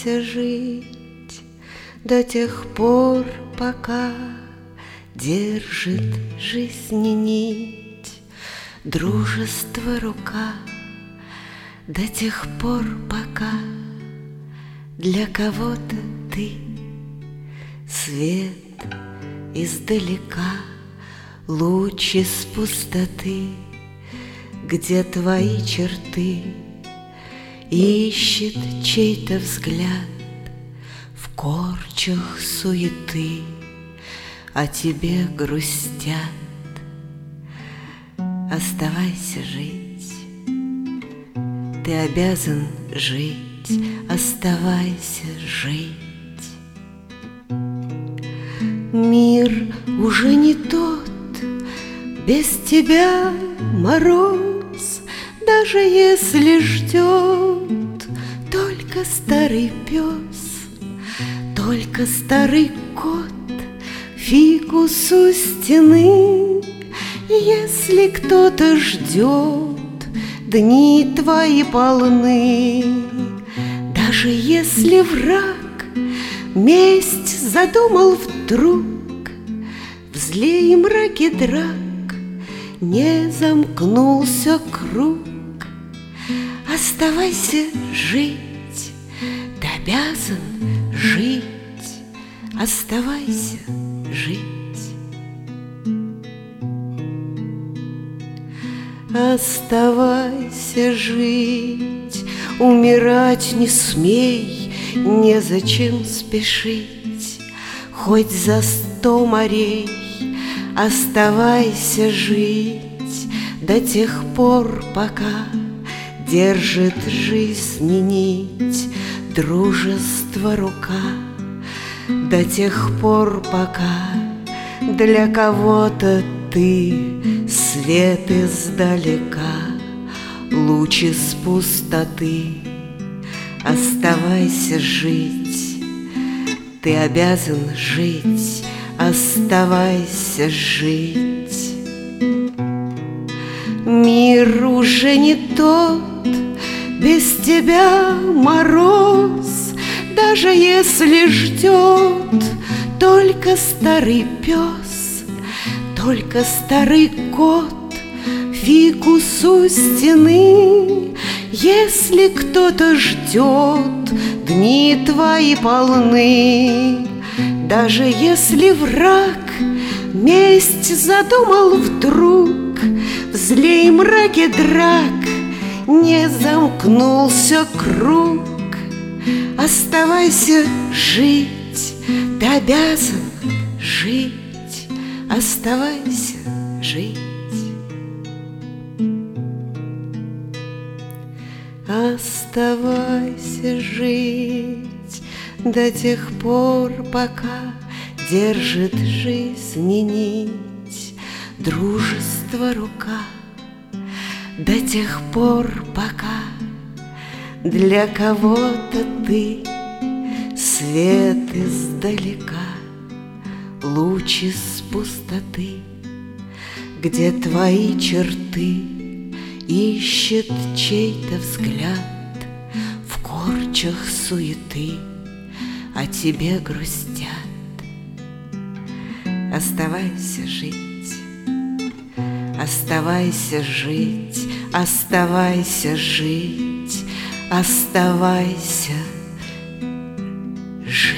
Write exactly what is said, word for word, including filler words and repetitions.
Оставайся жить до тех пор, пока держит жизни нить дружество рука, до тех пор, пока для кого-то ты свет издалека, луч из пустоты, где твои черты ищет чей-то взгляд в корчах суеты, о тебе грустят. Оставайся жить, ты обязан жить, оставайся жить. Мир уже не тот, без тебя мороз, даже если ждет только старый пес, только старый кот, фикус у стены. Если кто-то ждет, дни твои полны. Даже если враг месть задумал вдруг, в зле и мраке драк не замкнулся круг. Оставайся жить, ты обязан жить, оставайся жить. Оставайся жить, умирать не смей, незачем спешить, хоть за сто морей. Оставайся жить до тех пор, пока держит жизнь нить дружество рука, до тех пор, пока для кого-то ты свет издалека, луч из пустоты. Оставайся жить, ты обязан жить, оставайся жить. Мир уже не тот, без тебя мороз, даже если ждет только старый пес, только старый кот, фикус у стены. Если кто-то ждет, дни твои полны. Даже если враг месть задумал вдруг, в зле и мраке драк не замкнулся круг. Оставайся жить, ты обязан жить, оставайся жить. Оставайся жить до тех пор, пока держит жизни нить дружество рука, до тех пор, пока для кого-то ты свет издалека, луч из пустоты, где твои черты ищет чей-то взгляд в корчах суеты, о тебе грустят. Оставайся жить, оставайся жить, оставайся жить, оставайся жить.